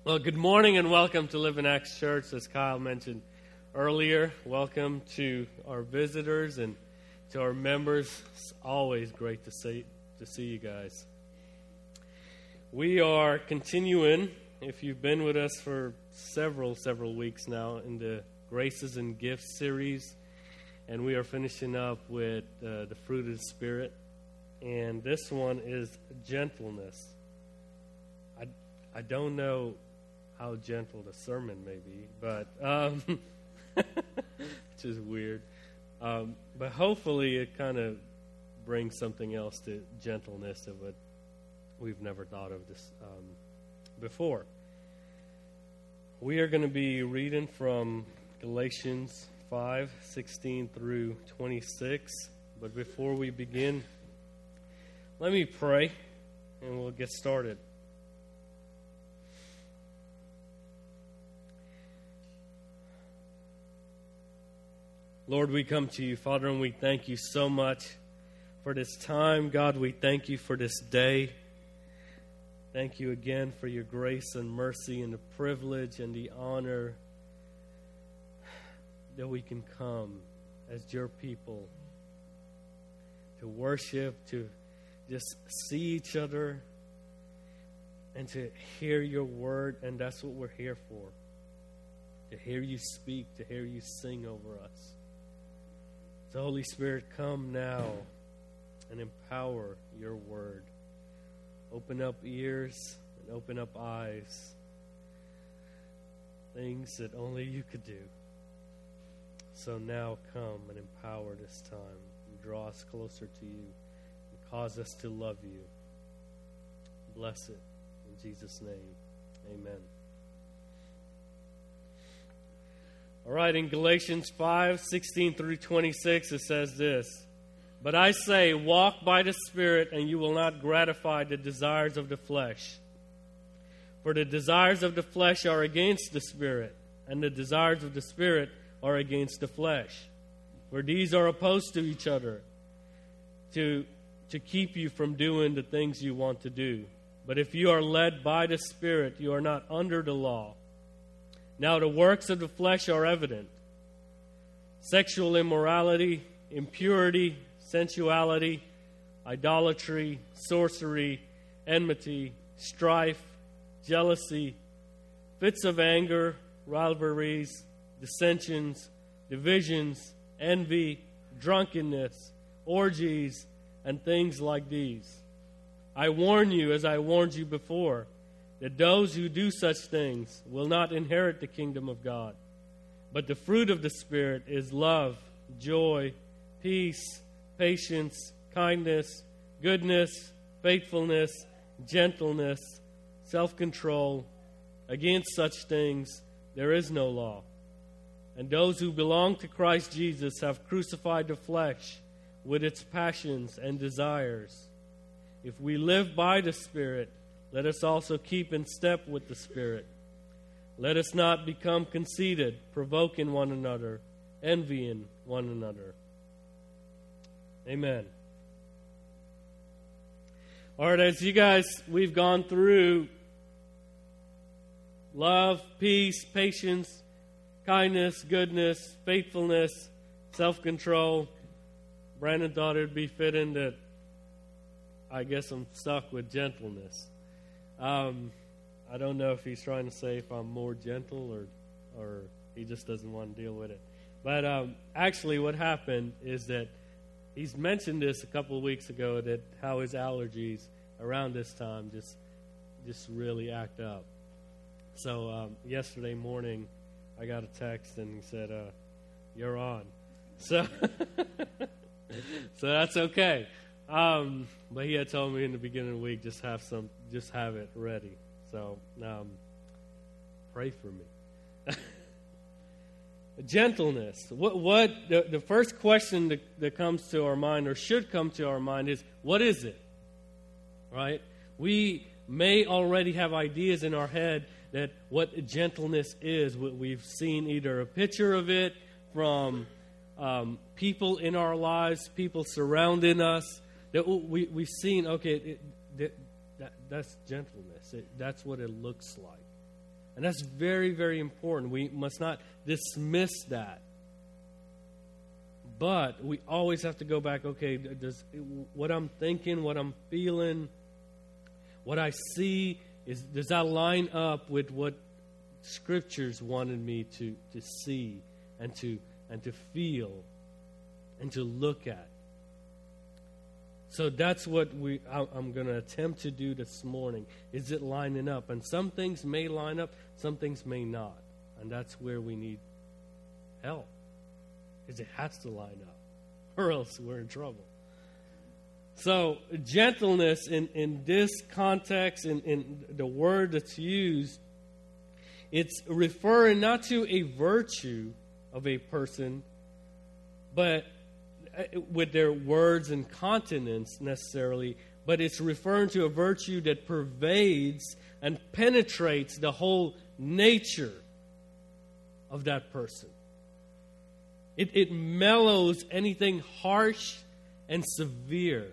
Well, good morning and welcome to Living Acts Church. As Kyle mentioned earlier, welcome to our visitors and to our members. It's always great to see you guys. We are continuing, if you've been with us for several weeks now, in the Graces and Gifts series, and we are finishing up with the fruit of the Spirit, and this one is gentleness. I don't know how gentle the sermon may be, but which is weird. But hopefully it kind of brings something else to gentleness that we've never thought of this before. We are going to be reading from Galatians 5:16 through 26. But before we begin, let me pray and we'll get started. Lord, we come to you, Father, and we thank you so much for this time. God, we thank you for this day. Thank you again for your grace and mercy and the privilege and the honor that we can come as your people to worship, to just see each other, and to hear your word. And that's what we're here for, to hear you speak, to hear you sing over us. So, Holy Spirit, come now and empower your word. Open up ears and open up eyes. Things that only you could do. So now come and empower this time. And draw us closer to you and cause us to love you. Bless it. In Jesus' name, amen. All right, in Galatians 5:16 through 26, it says this: "But I say, walk by the Spirit, and you will not gratify the desires of the flesh. For the desires of the flesh are against the Spirit, and the desires of the Spirit are against the flesh. For these are opposed to each other, to keep you from doing the things you want to do. But if you are led by the Spirit, you are not under the law. Now the works of the flesh are evident: sexual immorality, impurity, sensuality, idolatry, sorcery, enmity, strife, jealousy, fits of anger, rivalries, dissensions, divisions, envy, drunkenness, orgies, and things like these. I warn you, as I warned you before, that those who do such things will not inherit the kingdom of God. But the fruit of the Spirit is love, joy, peace, patience, kindness, goodness, faithfulness, gentleness, self-control. Against such things there is no law. And those who belong to Christ Jesus have crucified the flesh with its passions and desires. If we live by the Spirit, let us also keep in step with the Spirit. Let us not become conceited, provoking one another, envying one another." Amen. All right, as you guys, we've gone through love, peace, patience, kindness, goodness, faithfulness, self-control. Brandon thought it would be fitting that I guess I'm stuck with gentleness. I don't know if he's trying to say if I'm more gentle or he just doesn't want to deal with it. But actually what happened is that he's mentioned this a couple of weeks ago, that how his allergies around this time just really act up. So yesterday morning I got a text and he said, "You're on." So so that's okay. But he had told me in the beginning of the week, just have it ready. So, pray for me. Gentleness. What the first question that comes to our mind, or should come to our mind, is, what is it? Right? We may already have ideas in our head that what gentleness is. We've seen either a picture of it from people in our lives, people surrounding us, that we've seen, okay, that's gentleness. That's what it looks like. And that's very, very important. We must not dismiss that. But we always have to go back, okay, does what I'm thinking, what I'm feeling, what I see, does that line up with what Scriptures wanted me to see and to feel and to look at? So that's what I'm going to attempt to do this morning. Is it lining up? And some things may line up, some things may not. And that's where we need help. Because it has to line up, or else we're in trouble. So gentleness in this context, in the word that's used, it's referring not to a virtue of a person, but with their words and continence necessarily, but it's referring to a virtue that pervades and penetrates the whole nature of that person. It mellows anything harsh and severe.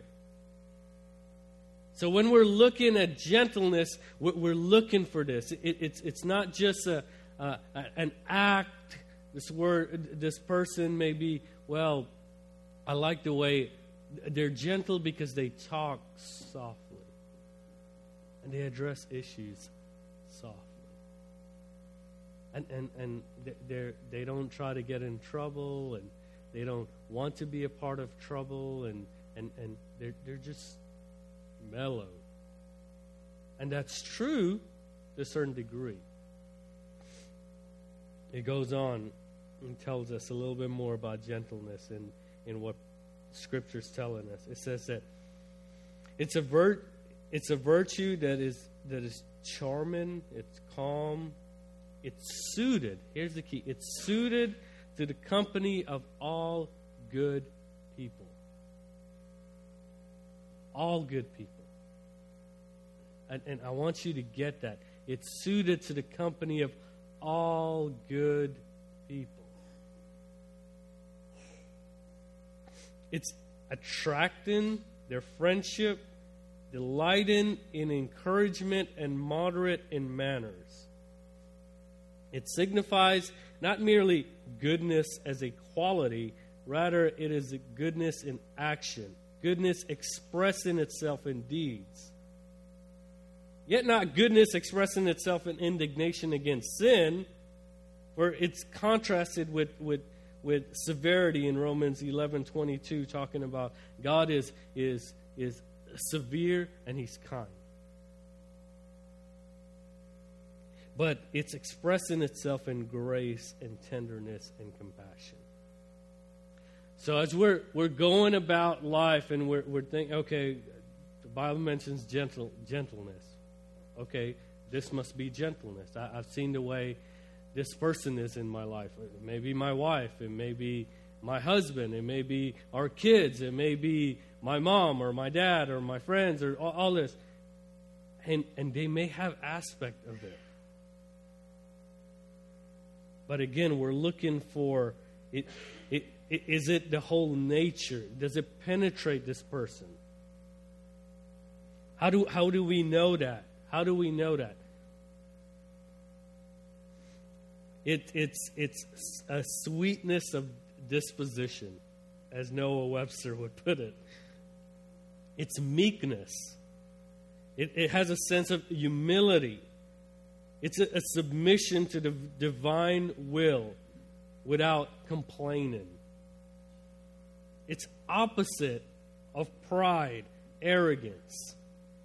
So when we're looking at gentleness, we're looking for this. It's not just an act. This person may be, well, I like the way they're gentle because they talk softly. And they address issues softly. And they don't try to get in trouble, and they don't want to be a part of trouble, and they're just mellow. And that's true to a certain degree. It goes on and tells us a little bit more about gentleness in what Scripture's telling us. It says that it's a virtue that is charming, it's calm, it's suited. Here's the key. It's suited to the company of all good people. All good people. And I want you to get that. It's suited to the company of all good people. It's attracting their friendship, delighting in encouragement, and moderate in manners. It signifies not merely goodness as a quality, rather it is a goodness in action, goodness expressing itself in deeds. Yet not goodness expressing itself in indignation against sin, where it's contrasted with severity in Romans 11:22, talking about God is severe and He's kind. But it's expressing itself in grace and tenderness and compassion. So as we're going about life and we're thinking, okay, the Bible mentions gentleness. Okay, this must be gentleness. I've seen the way this person is in my life. It may be my wife. It may be my husband. It may be our kids. It may be my mom or my dad or my friends or all this. And they may have aspect of it. But again, we're looking for it. Is it the whole nature? Does it penetrate this person? How do we know that? How do we know that? It's a sweetness of disposition, as Noah Webster would put it. It's meekness. It has a sense of humility. It's a submission to the divine will without complaining. It's opposite of pride, arrogance.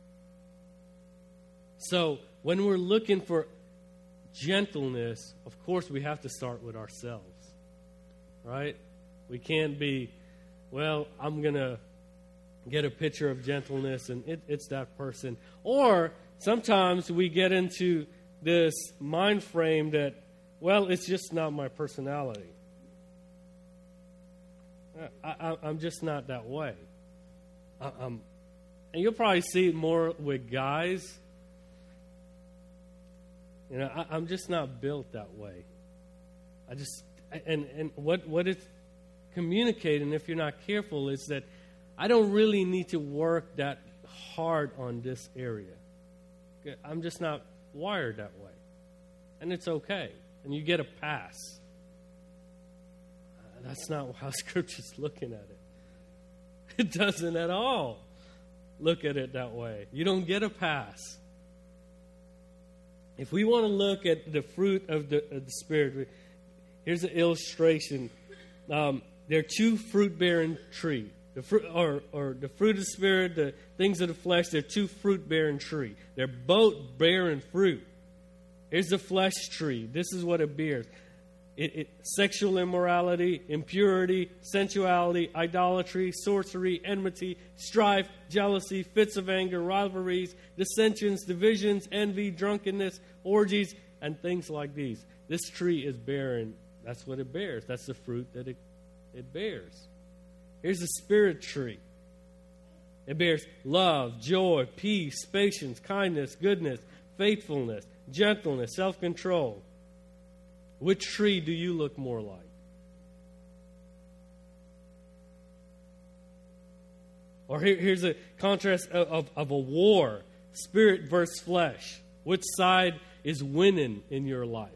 So when we're looking for gentleness, of course we have to start with ourselves, right? We can't be, well, I'm going to get a picture of gentleness and it's that person. Or sometimes we get into this mind frame that, well, it's just not my personality. I'm just not that way. And you'll probably see it more with guys. You know, I'm just not built that way. And what it's communicating, if you're not careful, is that I don't really need to work that hard on this area. I'm just not wired that way. and it's okay, and you get a pass. That's not how Scripture's looking at it. It doesn't at all look at it that way. You don't get a pass. If we want to look at the fruit of the Spirit, here's an illustration. There are two fruit-bearing trees. The fruit, or the fruit of the Spirit, the things of the flesh, they're two fruit-bearing trees. They're both bearing fruit. Here's the flesh tree. This is what it bears. Sexual immorality, impurity, sensuality, idolatry, sorcery, enmity, strife, jealousy, fits of anger, rivalries, dissensions, divisions, envy, drunkenness, orgies, and things like these. This tree is barren. That's what it bears. That's the fruit that it bears. Here's the Spirit tree. It bears love, joy, peace, patience, kindness, goodness, faithfulness, gentleness, self-control. Which tree do you look more like? Or here's a contrast of a war, spirit versus flesh. Which side is winning in your life?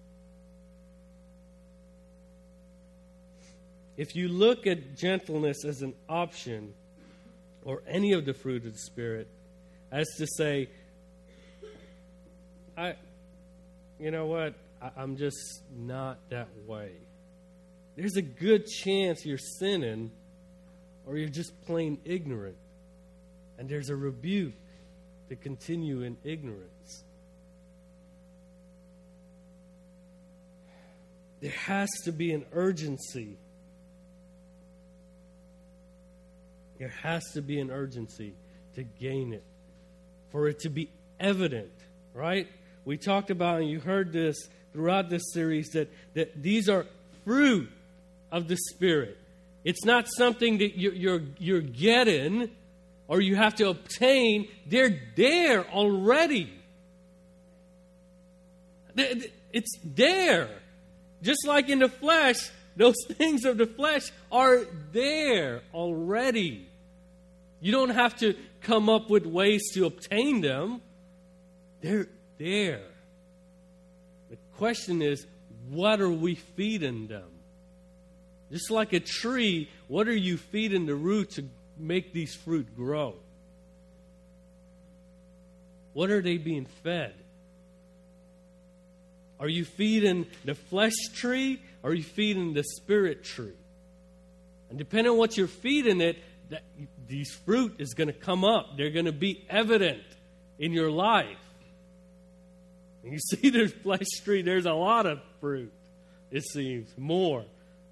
If you look at gentleness as an option, or any of the fruit of the Spirit, as to say, you know what? I'm just not that way. There's a good chance you're sinning or you're just plain ignorant. And there's a rebuke to continue in ignorance. There has to be an urgency. There has to be an urgency to gain it, for it to be evident, right? We talked about, and you heard this throughout this series, that these are fruit of the Spirit. It's not something that you're getting or you have to obtain. They're there already. It's there. Just like in the flesh, those things of the flesh are there already. You don't have to come up with ways to obtain them. They're there. The question is, what are we feeding them? Just like a tree, what are you feeding the root to make these fruit grow? What are they being fed? Are you feeding the flesh tree, or are you feeding the spirit tree? And depending on what you're feeding it, these fruit is going to come up. They're going to be evident in your life. And you see the flesh tree, there's a lot of fruit, it seems, more.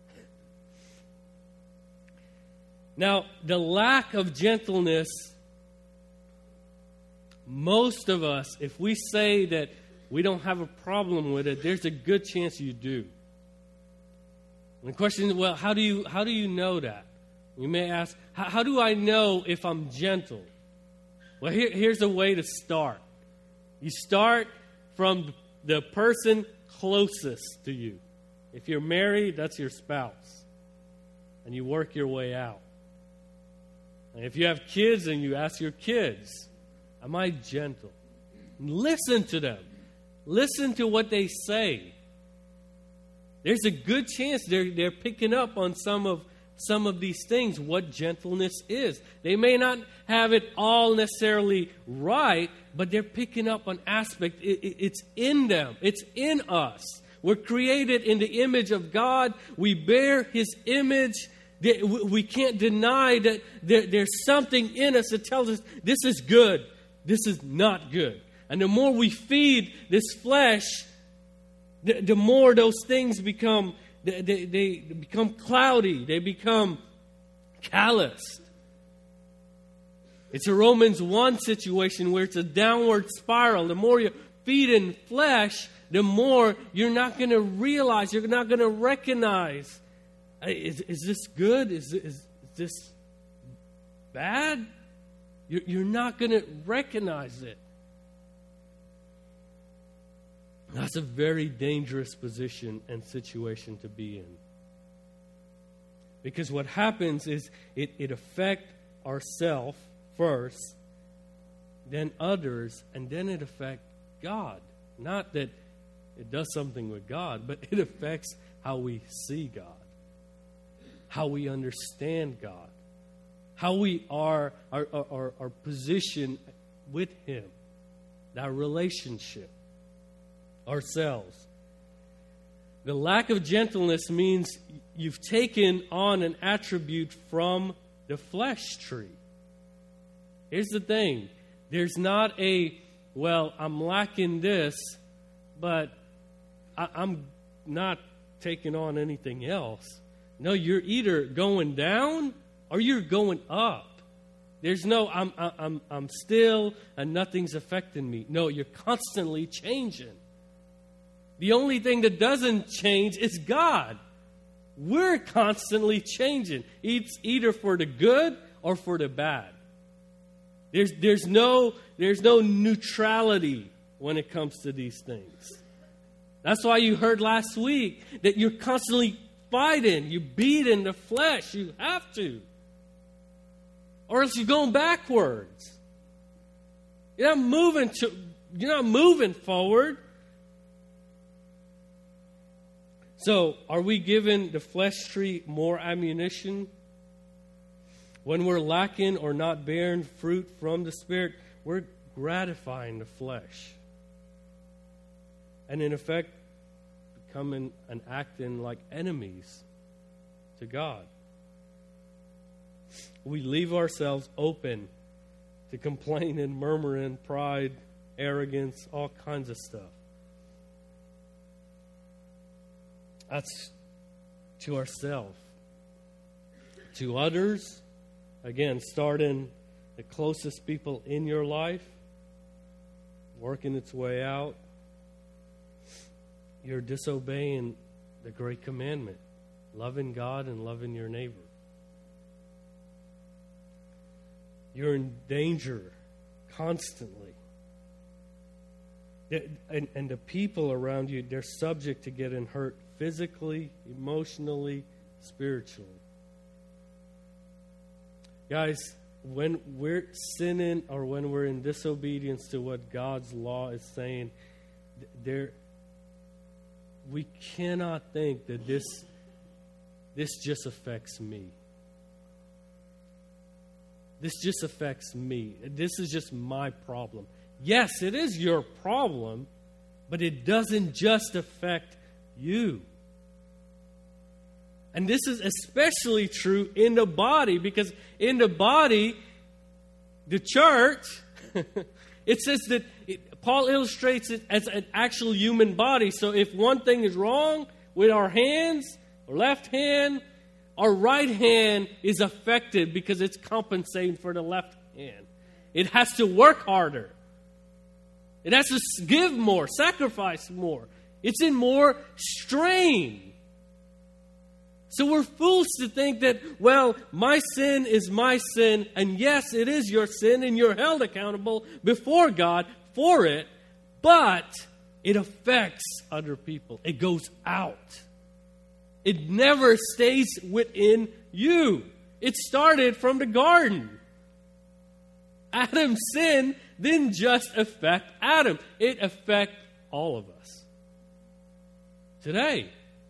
Now, the lack of gentleness, most of us, if we say that we don't have a problem with it, there's a good chance you do. And the question is, well, how do you know that? You may ask, how do I know if I'm gentle? Well, here's a way to start. You start from the person closest to you. If you're married, that's your spouse. And you work your way out. And if you have kids, and you ask your kids, am I gentle? And listen to them. Listen to what they say. There's a good chance they're picking up on some of these things, what gentleness is. They may not have it all necessarily right, but they're picking up on aspect. It's in them. It's in us. We're created in the image of God. We bear His image. We can't deny that there's something in us that tells us this is good, this is not good. And the more we feed this flesh, the more those things become, they become cloudy. They become calloused. It's a Romans 1 situation where it's a downward spiral. The more you feed in flesh, the more you're not going to realize, you're not going to recognize, is this good? Is this bad? You're not going to recognize it. That's a very dangerous position and situation to be in. Because what happens is it affects ourselves first, then others, and then it affects God. Not that it does something with God, but it affects how we see God, how we understand God, how we are our position with Him, that relationship, ourselves. The lack of gentleness means you've taken on an attribute from the flesh tree. Here's the thing. There's not I'm lacking this, but I'm not taking on anything else. No, you're either going down or you're going up. There's no, I'm still and nothing's affecting me. No, you're constantly changing. The only thing that doesn't change is God. We're constantly changing. It's either for the good or for the bad. There's no neutrality when it comes to these things. That's why you heard last week that you're constantly fighting. You beat in the flesh. You have to. Or else you're going backwards. You're not moving forward. So, are we giving the flesh tree more ammunition? When we're lacking or not bearing fruit from the Spirit, we're gratifying the flesh. And in effect, becoming and acting like enemies to God. We leave ourselves open to complaining, murmuring, pride, arrogance, all kinds of stuff. That's to ourselves. To others, again, starting the closest people in your life, working its way out, you're disobeying the great commandment, loving God and loving your neighbor. You're in danger constantly. And the people around you, they're subject to getting hurt physically, emotionally, spiritually. Guys, when we're sinning or when we're in disobedience to what God's law is saying, we cannot think that this just affects me. This just affects me. This is just my problem. Yes, it is your problem, but it doesn't just affect you. And this is especially true in the body, because in the body, the church, it says that Paul illustrates it as an actual human body. So if one thing is wrong with our hands, or left hand, our right hand is affected because it's compensating for the left hand. It has to work harder. It has to give more, sacrifice more. It's in more strain. So we're fools to think that, well, my sin is my sin, and yes, it is your sin, and you're held accountable before God for it, but it affects other people. It goes out. It never stays within you. It started from the garden. Adam's sin didn't just affect Adam. It affects all of us today.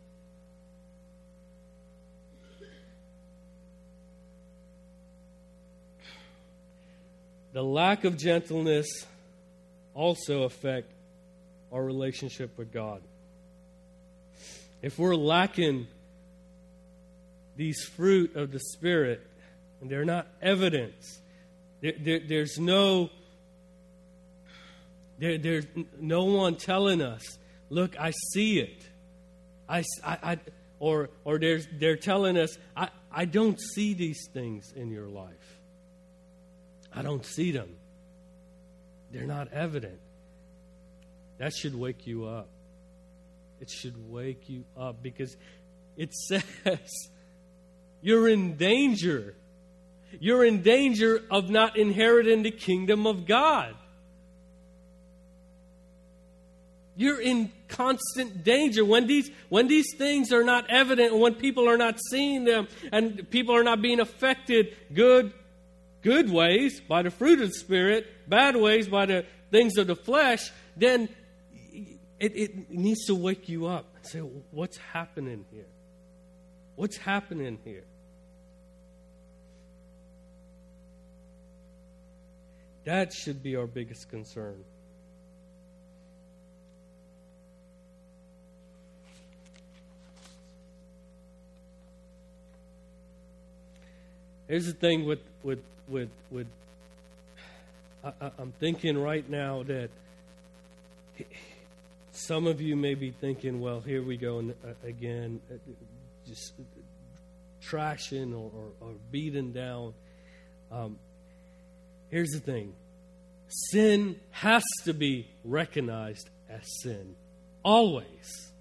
The lack of gentleness also affects our relationship with God. If we're lacking these fruit of the Spirit, and they're not evidence, there's no one telling us, look, I see it. They're telling us, I don't see these things in your life. I don't see them. They're not evident. That should wake you up. It should wake you up, because it says you're in danger. You're in danger of not inheriting the kingdom of God. You're in constant danger. When these things are not evident, when people are not seeing them, and people are not being affected good ways by the fruit of the Spirit, bad ways by the things of the flesh, then it needs to wake you up and say, what's happening here? What's happening here? That should be our biggest concern. Here's the thing with I'm thinking right now that some of you may be thinking, well, here we go again, just trashing or beating down. Here's the thing. Sin has to be recognized as sin. Always.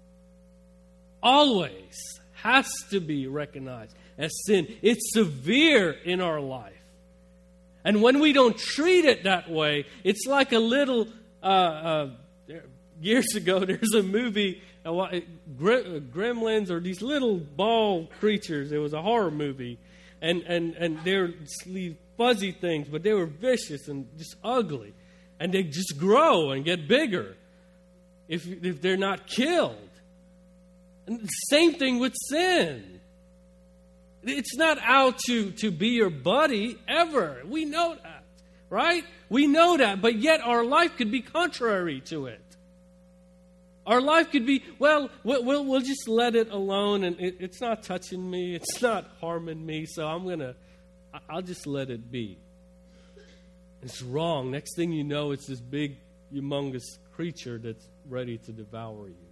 Always has to be recognized as sin. It's severe in our life. And when we don't treat it that way, it's like a little... years ago, there's a movie, Gremlins, or these little ball creatures. It was a horror movie. And they're these fuzzy things, but they were vicious and just ugly. And they just grow and get bigger if they're not killed. And the same thing with sin. It's not out to be your buddy ever. We know that, right? We know that, but yet our life could be contrary to it. Our life could be, well, we'll just let it alone, and it's not touching me, it's not harming me, so I'll just let it be. It's wrong. Next thing you know, it's this big, humongous creature that's ready to devour you.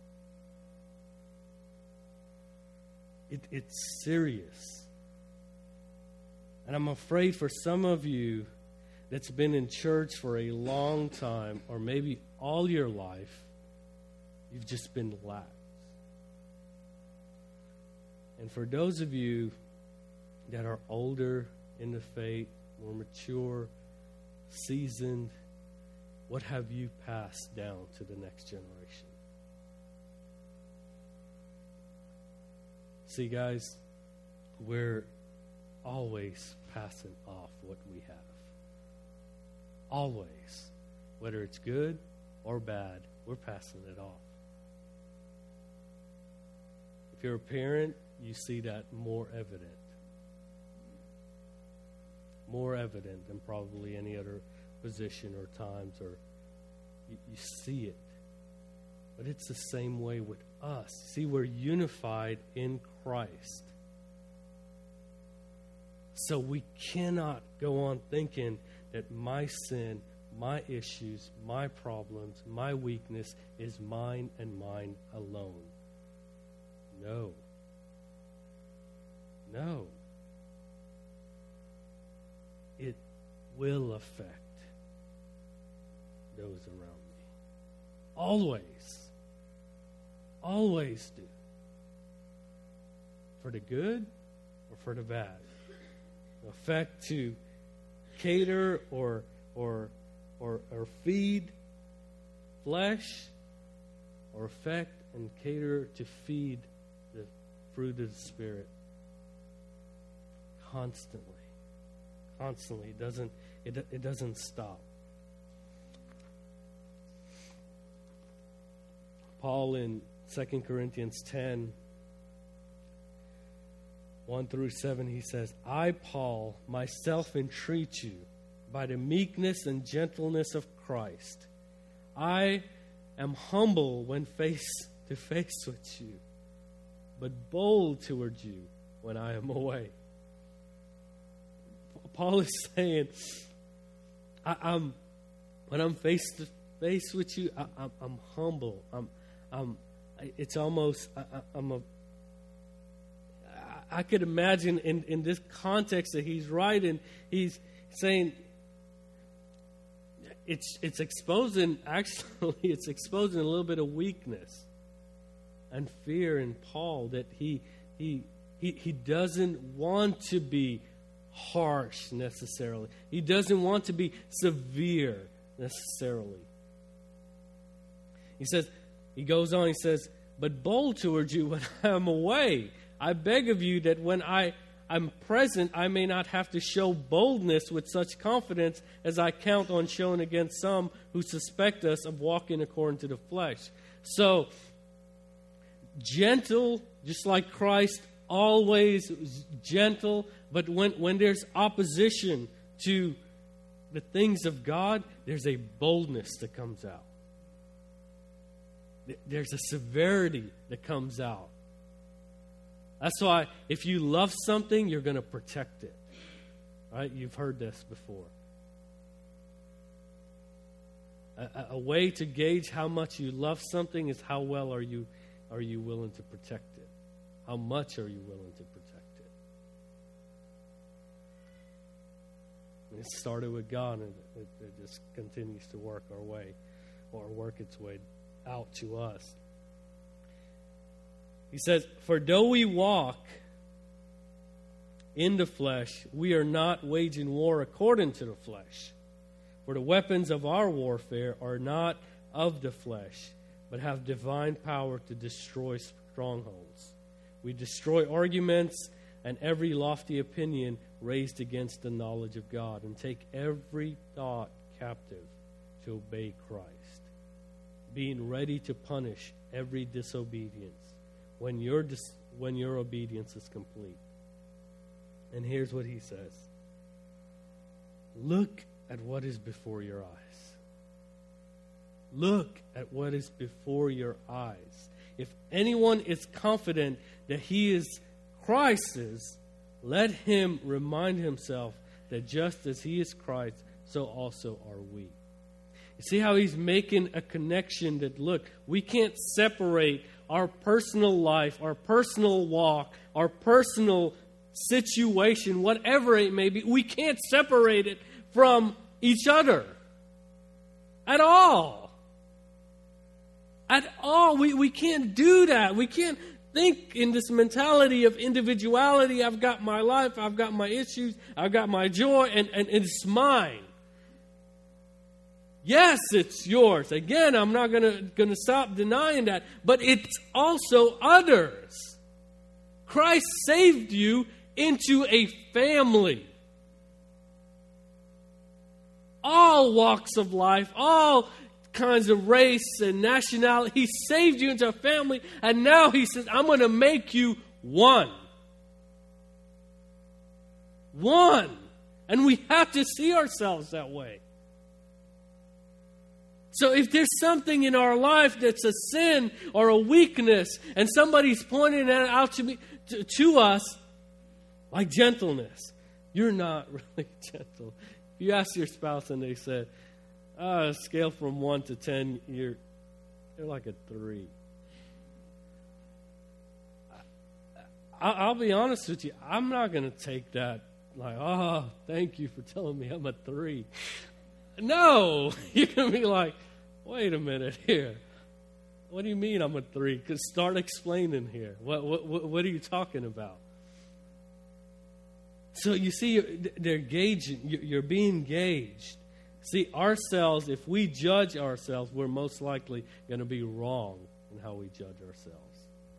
It's serious. And I'm afraid for some of you that's been in church for a long time, or maybe all your life, you've just been lax. And for those of you that are older in the faith, more mature, seasoned, what have you passed down to the next generation? See, guys, we're always passing off what we have. Always. Whether it's good or bad, we're passing it off. If you're a parent, you see that more evident. More evident than probably any other position or times, or you see it. But it's the same way with us. See, we're unified in Christ. So we cannot go on thinking that my sin, my issues, my problems, my weakness is mine and mine alone. No. No. It will affect those around me. Always. Always do. For the good or for the bad. Affect to cater or feed flesh, or affect and cater to feed the fruit of the Spirit. Constantly. It doesn't stop. Paul in 2 Corinthians 10, 1-7, he says, I, Paul, myself entreat you by the meekness and gentleness of Christ. I am humble when face to face with you, but bold towards you when I am away. Paul is saying, when I'm face to face with you, I'm humble. It's almost, I could imagine in this context that he's writing, he's saying, it's exposing a little bit of weakness and fear in Paul, that he doesn't want to be harsh necessarily. He doesn't want to be severe necessarily. He goes on, he says, but bold towards you when I am away. I beg of you that when I I'm present, I may not have to show boldness with such confidence as I count on showing against some who suspect us of walking according to the flesh. So, gentle, just like Christ, always gentle. But when there's opposition to the things of God, there's a boldness that comes out. There's a severity that comes out. That's why if you love something, you're going to protect it. Right? You've heard this before. A way to gauge how much you love something is how well are you willing to protect it? How much are you willing to protect it? And it started with God, and it just continues to work our way, or work its way out to us. He says, "For though we walk in the flesh, we are not waging war according to the flesh. For the weapons of our warfare are not of the flesh, but have divine power to destroy strongholds. We destroy arguments and every lofty opinion raised against the knowledge of God, and take every thought captive to obey Christ, being ready to punish every disobedience when your obedience is complete." And here's what he says. Look at what is before your eyes. Look at what is before your eyes. If anyone is confident that he is Christ's, let him remind himself that just as he is Christ, so also are we. You see how he's making a connection that, look, we can't separate our personal life, our personal walk, our personal situation, whatever it may be. We can't separate it from each other at all. At all. We can't do that. We can't think in this mentality of individuality. I've got my life, I've got my issues, I've got my joy, and it's mine. Yes, it's yours. Again, I'm not gonna stop denying that. But it's also others. Christ saved you into a family. All walks of life, all kinds of race and nationality. He saved you into a family, and now he says, I'm going to make you one. One. And we have to see ourselves that way. So if there's something in our life that's a sin or a weakness, and somebody's pointing that out to us, like gentleness, you're not really gentle. If you ask your spouse and they said, scale from 1 to 10, you're like a 3. I'll be honest with you, I'm not going to take that like, oh, thank you for telling me I'm a 3. No, you're going to be like, wait a minute here. What do you mean I'm a 3? Because start explaining here. What are you talking about? So you see, they're gauging. You're being gauged. See, ourselves, if we judge ourselves, we're most likely going to be wrong in how we judge ourselves.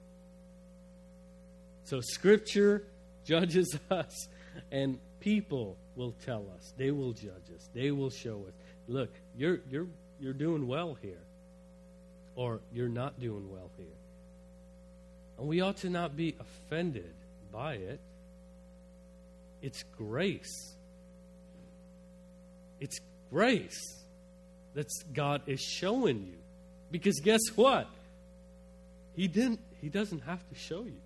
So Scripture judges us, and people will tell us. They will judge us. They will show us, look, you're doing well here, or you're not doing well here. And we ought to not be offended by it. It's grace. It's grace that God is showing you. Because guess what? He doesn't have to show you.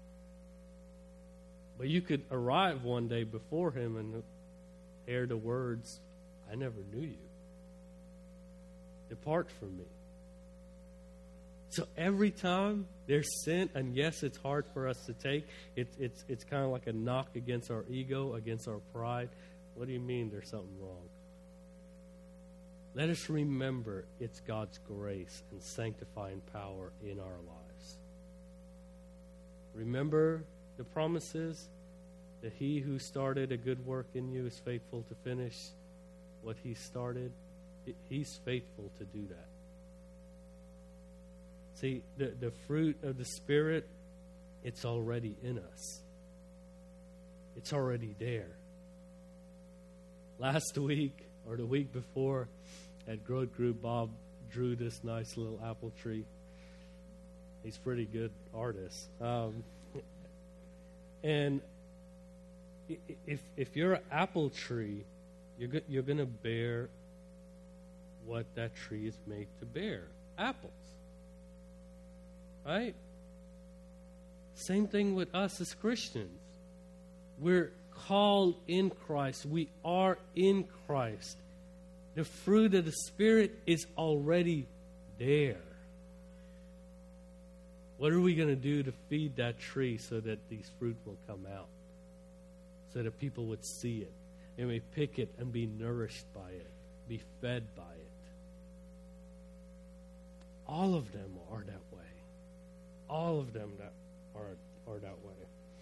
But you could arrive one day before him and hear the words, I never knew you. Depart from me. So every time there's sin, and yes, it's hard for us to take. It's kind of like a knock against our ego, against our pride. What do you mean there's something wrong? Let us remember it's God's grace and sanctifying power in our lives. Remember the promises that he who started a good work in you is faithful to finish what he started. He's faithful to do that. See, the fruit of the Spirit, it's already in us. It's already there. Last week, or the week before, at Growth Group, Bob drew this nice little apple tree. He's a pretty good artist. And if you're an apple tree, you're going to bear what that tree is made to bear. Apples. Right? Same thing with us as Christians. We're called in Christ. We are in Christ. The fruit of the Spirit is already there. What are we going to do to feed that tree so that these fruit will come out? So that people would see it. They may pick it and be nourished by it. Be fed by it. All of them are that way. All of them that are that way.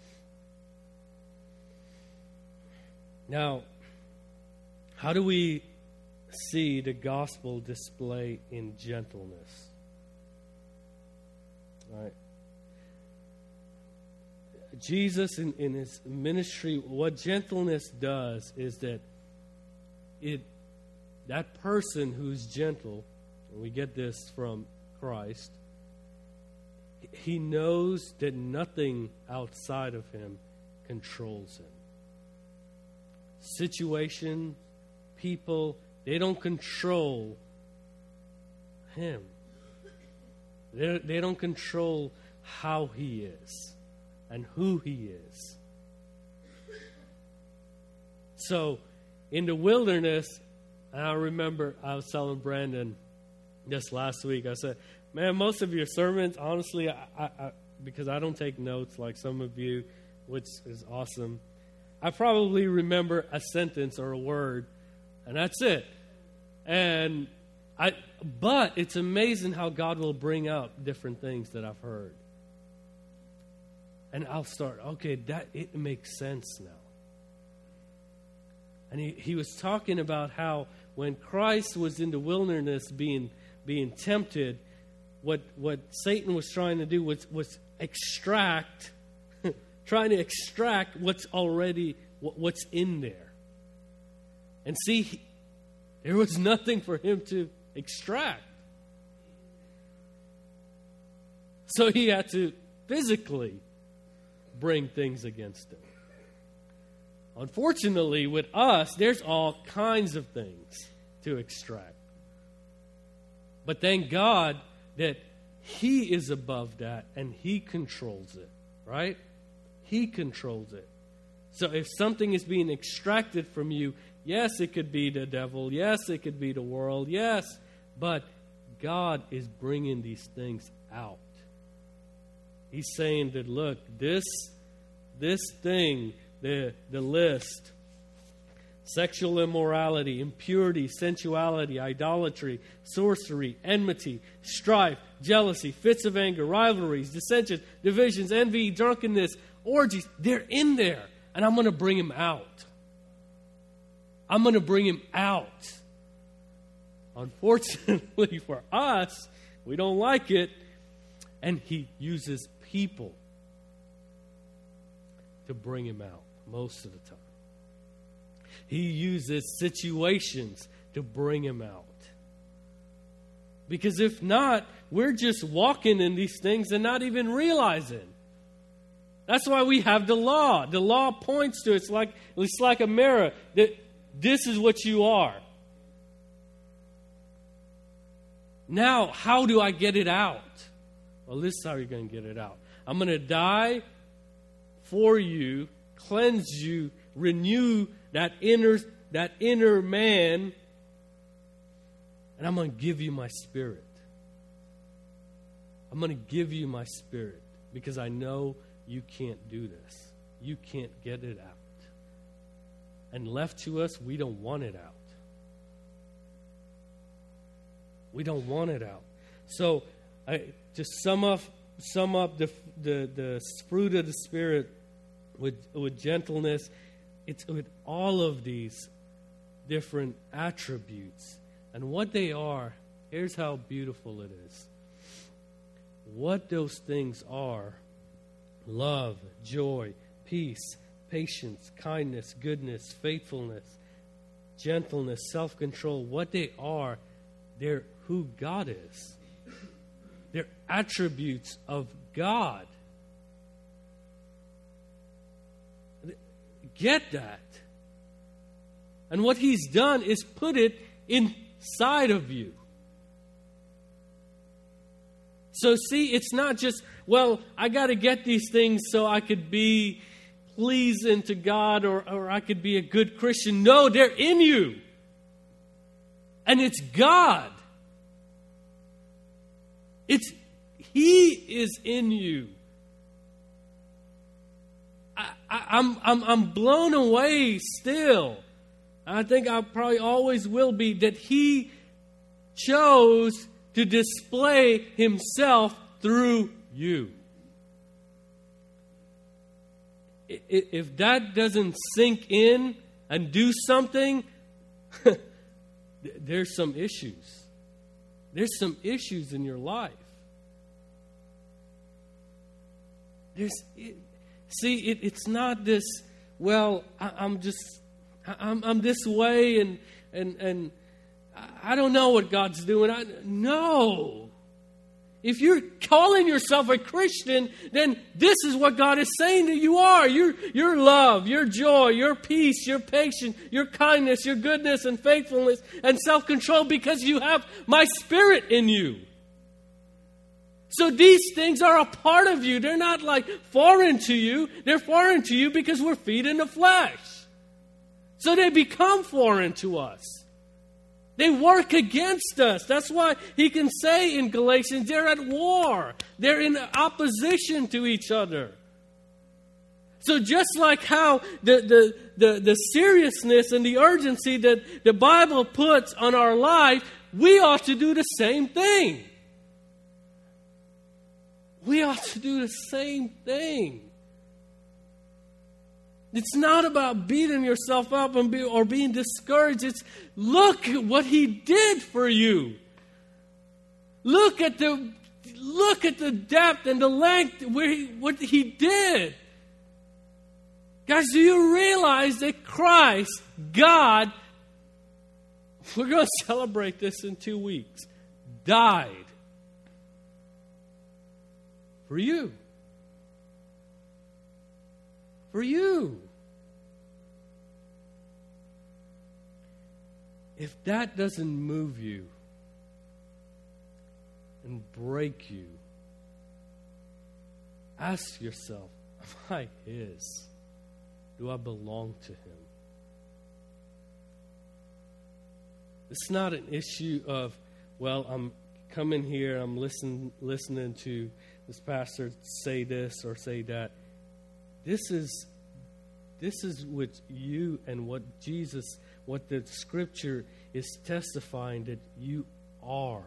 Now, how do we see the gospel display in gentleness? Right. Jesus in his ministry, what gentleness does is that that person who's gentle, and we get this from Christ, he knows that nothing outside of him controls him. Situation, people, they don't control him. They don't control how he is and who he is. So, in the wilderness, I remember I was telling Brandon just last week, I said, man, most of your sermons, honestly, I because I don't take notes like some of you, which is awesome, I probably remember a sentence or a word, and that's it. But it's amazing how God will bring out different things that I've heard. And I'll start, okay, it makes sense now. And he was talking about how when Christ was in the wilderness being tempted, what Satan was trying to do was extract, trying to extract what's in there. And see, there was nothing for him to extract. So he had to physically bring things against him. Unfortunately, with us, there's all kinds of things to extract. But thank God that he is above that and he controls it, right? He controls it. So if something is being extracted from you, yes, it could be the devil. Yes, it could be the world. Yes, but God is bringing these things out. He's saying that, look, this thing, the list, sexual immorality, impurity, sensuality, idolatry, sorcery, enmity, strife, jealousy, fits of anger, rivalries, dissensions, divisions, envy, drunkenness, orgies, they're in there. And I'm going to bring him out. I'm going to bring him out. Unfortunately for us, we don't like it. And he uses people to bring him out most of the time. He uses situations to bring him out. Because if not, we're just walking in these things and not even realizing. That's why we have the law. The law points to it. It's like a mirror. That this is what you are. Now, how do I get it out? Well, this is how you're going to get it out. I'm going to die for you, cleanse you, renew that inner man, and I'm going to give you my spirit. I'm going to give you my spirit because I know you can't do this. You can't get it out. And left to us, we don't want it out. We don't want it out. So, to sum up the fruit of the Spirit with gentleness, it's with all of these different attributes. And what they are, here's how beautiful it is. What those things are: love, joy, peace, patience, kindness, goodness, faithfulness, gentleness, self-control, what they are, they're who God is. They're attributes of God. Get that. And what He's done is put it inside of you. So see, it's not just, well, I got to get these things so I could be pleasing to God or I could be a good Christian. No, they're in you. And it's God. He is in you. I'm blown away still. I think I probably always will be that He chose to display Himself through you. If that doesn't sink in and do something, there's some issues. There's some issues in your life. It's not this, well, I'm this way and I don't know what God's doing. No. If you're calling yourself a Christian, then this is what God is saying that you are. Your love, your joy, your peace, your patience, your kindness, your goodness and faithfulness and self-control because you have my Spirit in you. So these things are a part of you. They're not like foreign to you. They're foreign to you because we're feeding the flesh. So they become foreign to us. They work against us. That's why he can say in Galatians, they're at war. They're in opposition to each other. So just like how the seriousness and the urgency that the Bible puts on our life, we ought to do the same thing. We ought to do the same thing. It's not about beating yourself up or being discouraged. It's look at what He did for you. Look at the depth and the length what He did. Guys, do you realize that Christ, God, we're going to celebrate this in 2 weeks, died for you. For you. If that doesn't move you and break you, ask yourself, am I His? Do I belong to Him? It's not an issue of, well, I'm coming here, I'm listening to this pastor say this or say that. This is what you and what Jesus, what the Scripture is testifying that you are.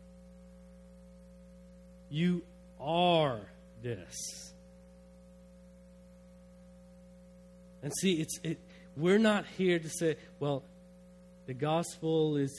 You are this. And see, we're not here to say, well, the gospel is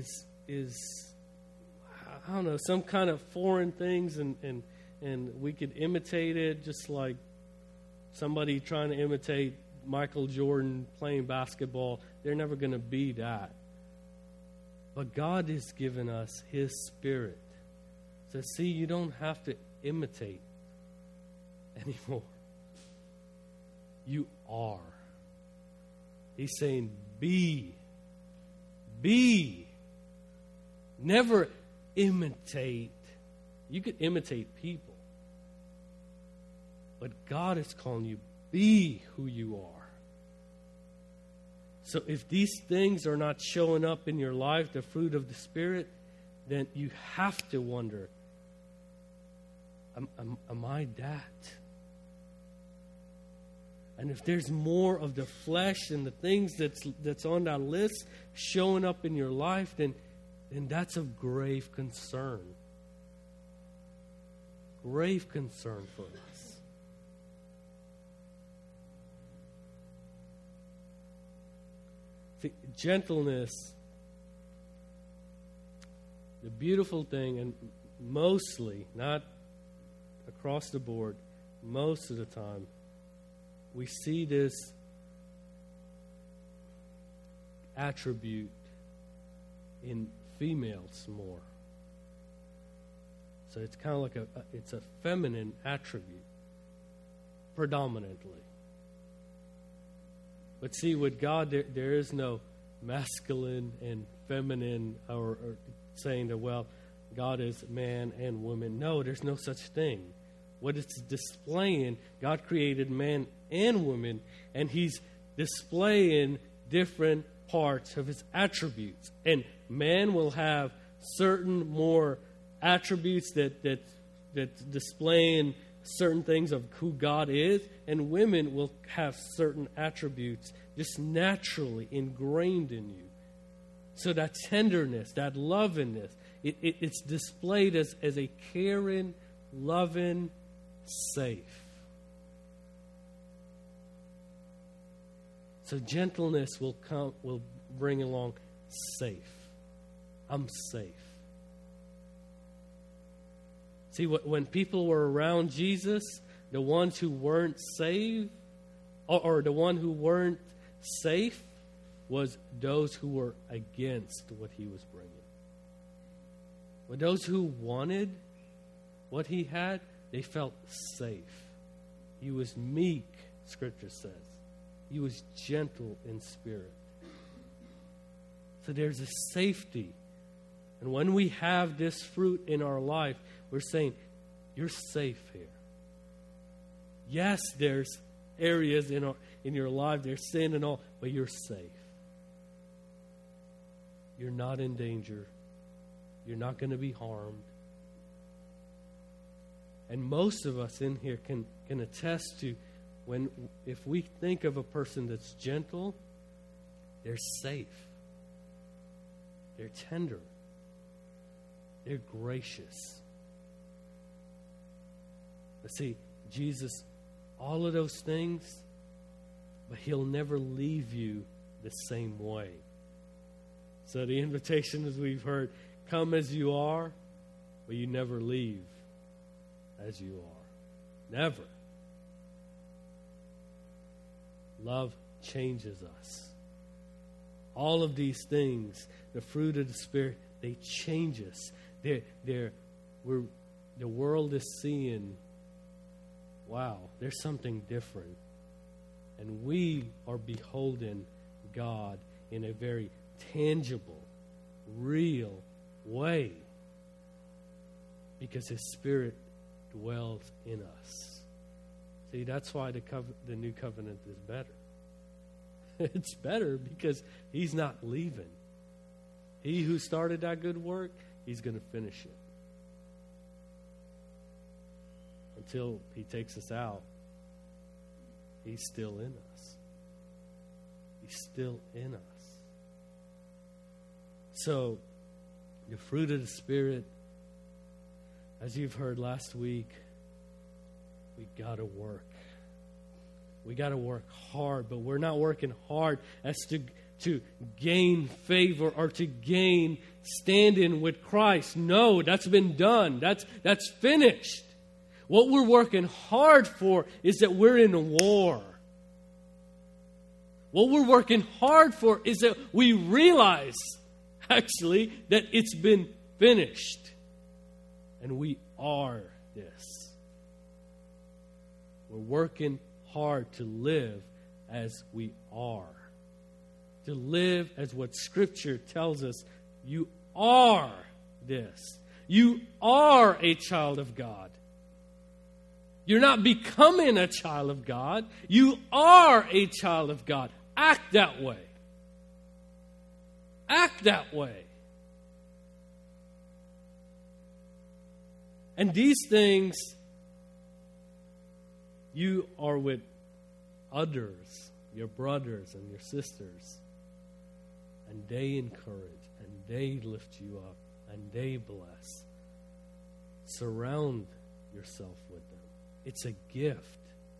I don't know, some kind of foreign things and we could imitate it just like somebody trying to imitate Michael Jordan playing basketball. They're never going to be that. But God has given us His Spirit. So see, you don't have to imitate anymore. You are. He's saying, be. Be. Never imitate. You could imitate people. But God is calling you, be who you are. So if these things are not showing up in your life, the fruit of the Spirit, then you have to wonder, am I that? And if there's more of the flesh and the things that's on that list showing up in your life, then that's of grave concern. Grave concern for us. Gentleness, the beautiful thing, and mostly, not across the board, most of the time, we see this attribute in females more. So it's kind of like it's a feminine attribute, predominantly. But see, with God, there is no masculine and feminine, or saying that, well, God is man and woman. No, there's no such thing. What it's displaying, God created man and woman, and He's displaying different parts of His attributes. And man will have certain more attributes that displaying certain things of who God is, and women will have certain attributes just naturally ingrained in you. So that tenderness, that lovingness, it's displayed as a caring, loving, safe. So gentleness will bring along safe. I'm safe. See, when people were around Jesus, the ones who weren't saved, or the one who weren't safe, was those who were against what He was bringing. But those who wanted what He had, they felt safe. He was meek, Scripture says. He was gentle in spirit. So there's a safety. And when we have this fruit in our life, we're saying, you're safe here. Yes, there's areas in your life, there's sin and all, but you're safe. You're not in danger. You're not going to be harmed. And most of us in here can attest to if we think of a person that's gentle, they're safe. They're tender. They're gracious. But see, Jesus, all of those things, but He'll never leave you the same way. So the invitation, as we've heard, come as you are, but you never leave as you are. Never. Love changes us. All of these things, the fruit of the Spirit, they change us. The world is seeing, wow, there's something different. And we are beholding God in a very tangible, real way, because His Spirit dwells in us. See, that's why the new covenant is better. It's better because He's not leaving. He who started that good work, He's going to finish it. Until He takes us out, He's still in us. He's still in us. So, the fruit of the Spirit, as you've heard last week, we got to work. We got to work hard, but we're not working hard as to gain favor or to gain standing with Christ. No, that's been done. That's finished. What we're working hard for is that we're in a war. What we're working hard for is that we realize, actually, that it's been finished. And we are this. We're working hard to live as we are. To live as what Scripture tells us. You are this. You are a child of God. You're not becoming a child of God. You are a child of God. Act that way. Act that way. And these things, you are with others, your brothers and your sisters, and they encourage, and they lift you up, and they bless. Surround yourself with them. It's a gift.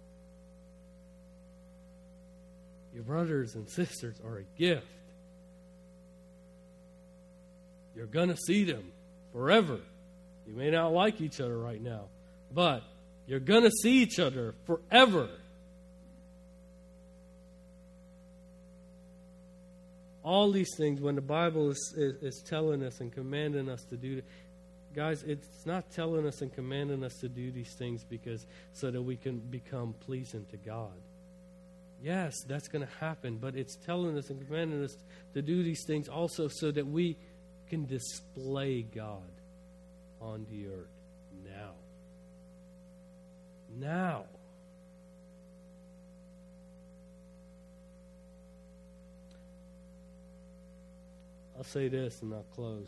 Your brothers and sisters are a gift. You're going to see them forever. You may not like each other right now, but you're going to see each other forever. All these things, when the Bible is telling us and commanding us to do, guys, it's not telling us and commanding us to do these things so that we can become pleasing to God. Yes, that's going to happen, but it's telling us and commanding us to do these things also so that we can display God on the earth now. Now. I'll say this and I'll close.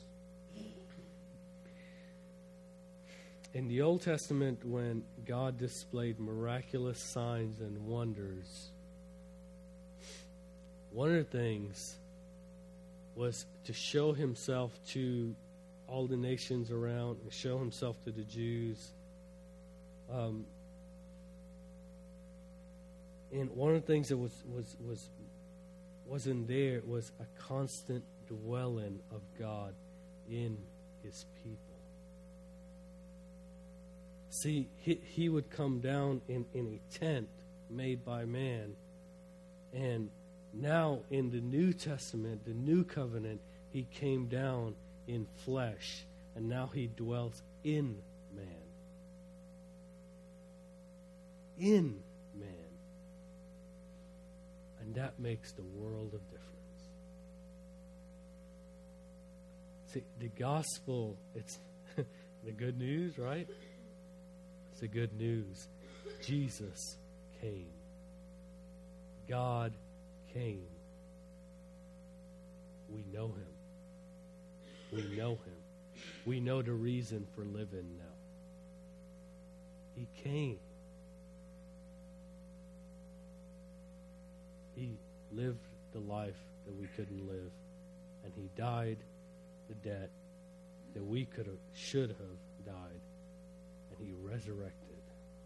In the Old Testament, when God displayed miraculous signs and wonders, one of the things was to show himself to all the nations around and show himself to the Jews. And one of the things that wasn't there was a constant dwelling of God in his people. See, he would come down in a tent made by man. And now in the New Testament, the New Covenant, he came down in flesh. And now he dwells in man. In man. And that makes the world of difference. See, the gospel, it's the good news, right? It's the good news. Jesus came. God came. We know him. We know him. We know the reason for living now. He came. He lived the life that we couldn't live. And he died the debt that we should have died. And he resurrected.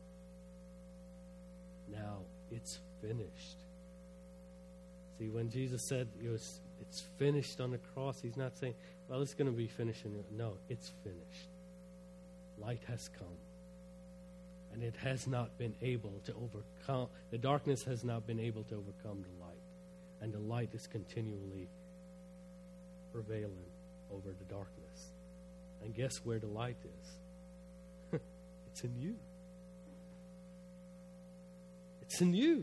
Now it's finished. See, when Jesus said it's finished on the cross, he's not saying, well, it's going to be finished. No, it's finished. Light has come. And it has not been able to overcome, the darkness has not been able to overcome the light. And the light is continually prevailing over the darkness. And guess where the light is? It's in you. It's in you.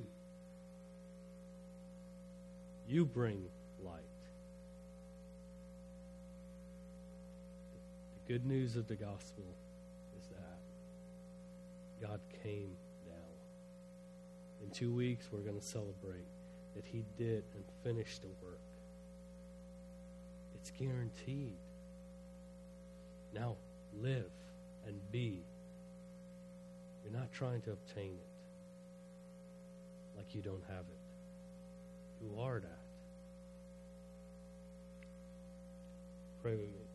You bring light. The good news of the gospel is that God came down. In 2 weeks, we're going to celebrate that he did and finished the work. It's guaranteed. Now, live and be. You're not trying to obtain it like you don't have it. You are that. Pray with me.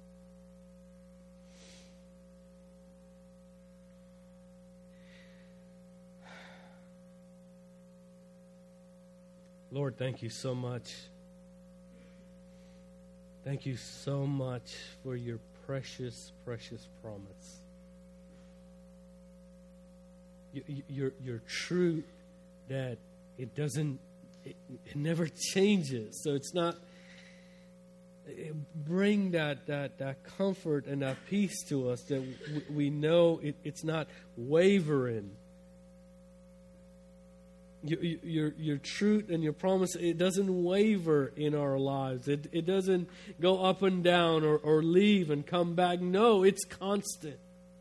Lord, thank you so much. Thank you so much for your precious, precious promise. Your truth that it never changes. So it's not, bring that comfort and that peace to us that we know it's not wavering. Your truth and your promise, it doesn't waver in our lives. It doesn't go up and down or leave and come back. No, it's constant.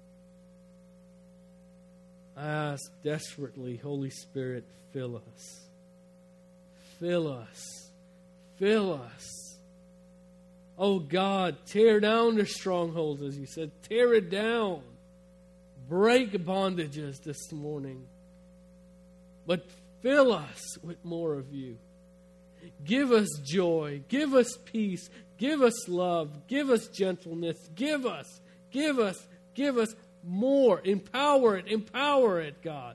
I ask desperately, Holy Spirit, fill us. Fill us. Fill us. Oh God, tear down the strongholds, as you said. Tear it down. Break bondages this morning. But fill us with more of you. Give us joy. Give us peace. Give us love. Give us gentleness. Give us more. Empower it, God.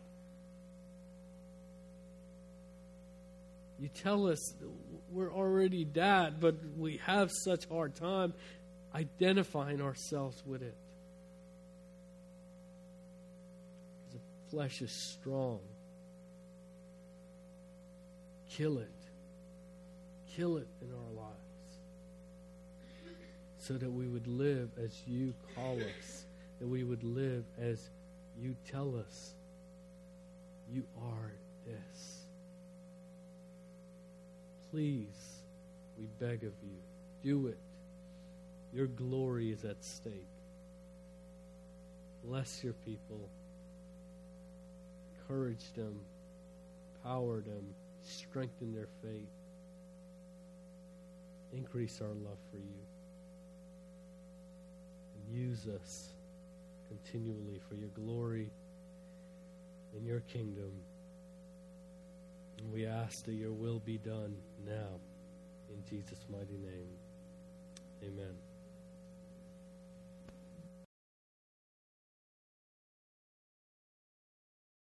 You tell us we're already that, but we have such hard time identifying ourselves with it. The flesh is strong. Kill it. Kill it in our lives. so that we would live as you call us, that we would live as you tell us. You are this. Please, we beg of you, do it. Your glory is at stake. Bless your people. Encourage them. Empower them. Strengthen their faith. Increase our love for you. And use us continually for your glory and your kingdom. And we ask that your will be done now. In Jesus' mighty name. Amen.